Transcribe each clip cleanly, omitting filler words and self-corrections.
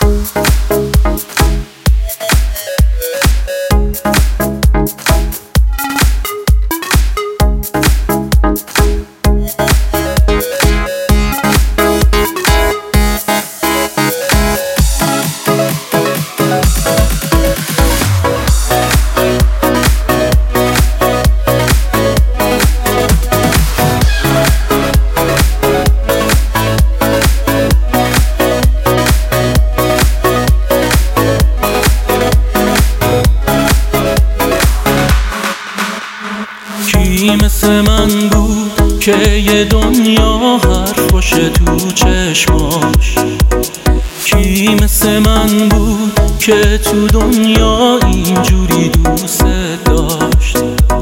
کی مثل من بود که یه دنیا حرف باشه تو چشماش؟ کی مثل من بود که تو دنیا اینجوری دوست داشت؟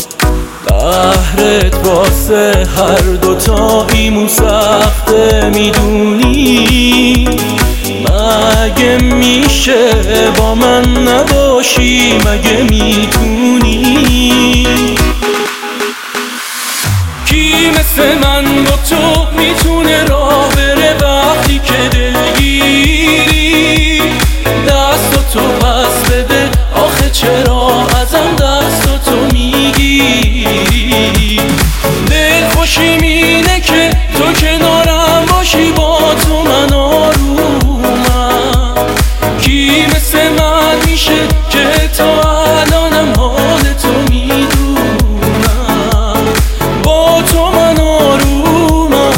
قهرت واسه هر دوتاییمون سخته میدونی؟ مگه میشه با من نباشی؟ مگه میتونی؟ کی مثل من با تو میتونه راه بره وقتی که دلگیری؟ دستاتو پس بده، آخه چرا ازم دستاتو میگیری؟ دلخوشیم اینه که تو کنارم باشی، با تو من آرومم. کی مثل من میشه که تا الانم حال تو میدونم؟ با تو من آرومم.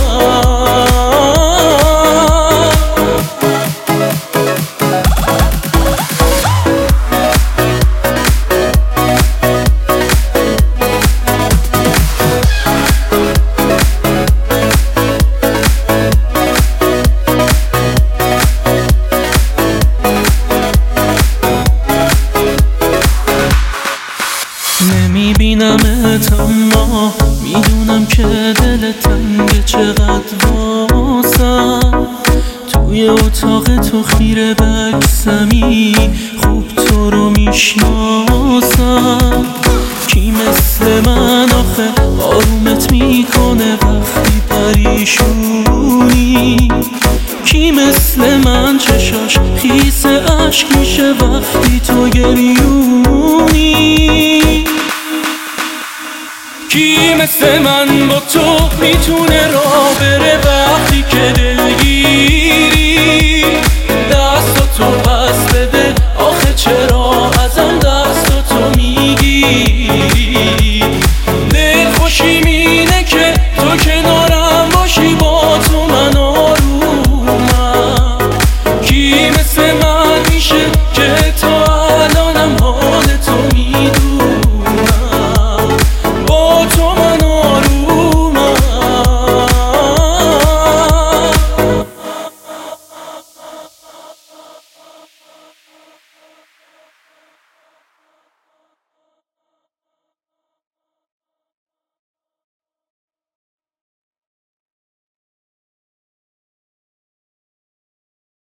نمیبینمت اما میدونم که دل تنگه چقدر واسم. توی اتاق تو خیره بکسمی، خوب تو رو میشناسم. کی مثل من آخه آرومت میکنه وقتی پریشونی؟ کی مثل من چشاش خیس عشق میشه وقتی تو گریونی؟ کی مثل من با تو میتونه راه بره وقتی که دلگیری؟